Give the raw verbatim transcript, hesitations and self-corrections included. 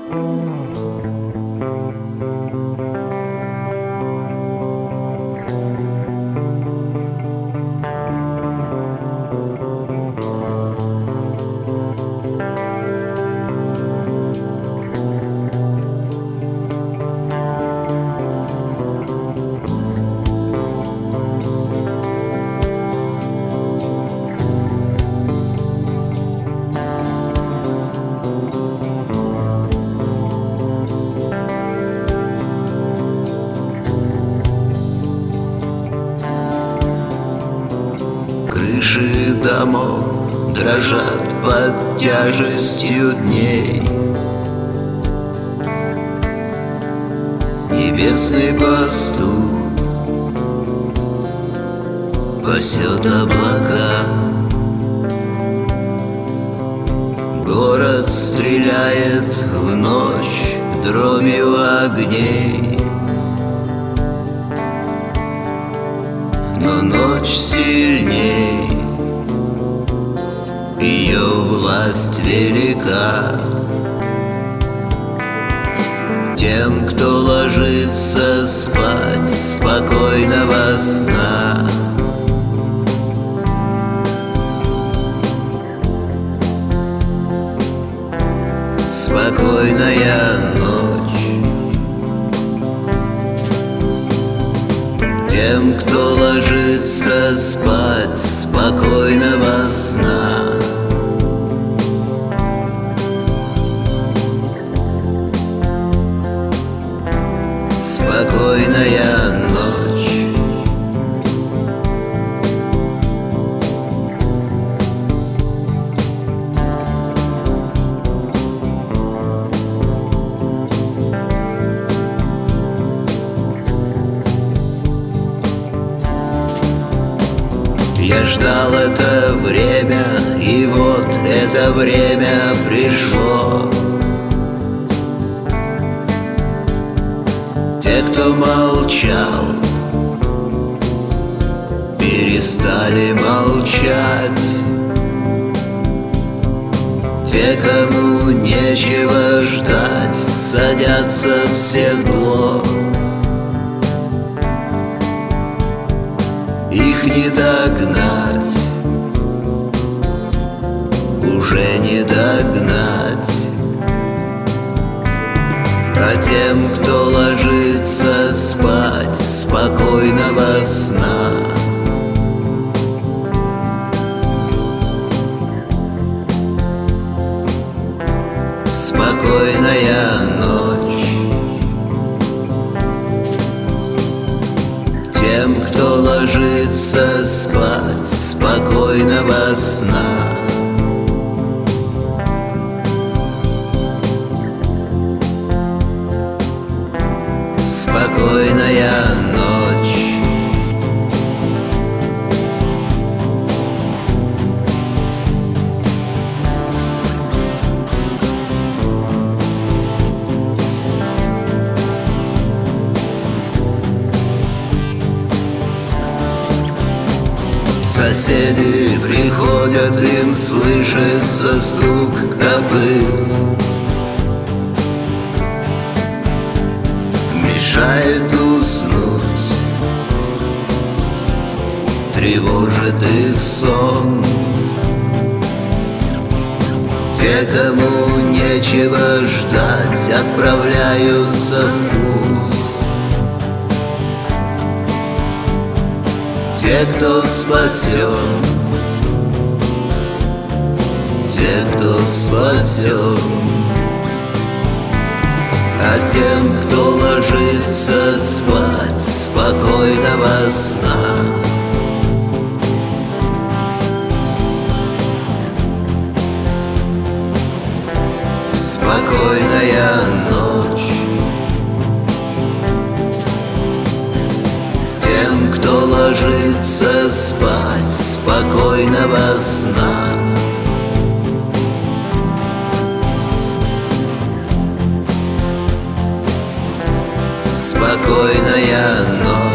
Крыши домов дрожат под тяжестью дней. Небесный пастух пасет облака. Город стреляет в ночь дробью огней. Но ночь сильней, ее власть велика. Тем, кто ложится спать спокойного сна, спокойная ночь. Тем, кто ложится спать спокойного сна, спокойная ночь. Я ждал это время, и вот это время пришло. Те, кто молчал, перестали молчать. Те, кому нечего ждать, садятся в седло. Их не догнать, уже не догнать. А тем, кто ложится спать спокойного сна, спокойная ночь. Тем, кто ложится спать спокойного сна, спокойная ночь. Соседи приходят, им слышится стук копыт. Мешает уснуть, тревожит их сон. Те, кому нечего ждать, отправляются в путь. Те, кто спасен, те, кто спасен. А тем, кто ложится спать спокойного сна, спокойная ночь. Тем, кто ложится спать спокойного сна, спокойная ночь.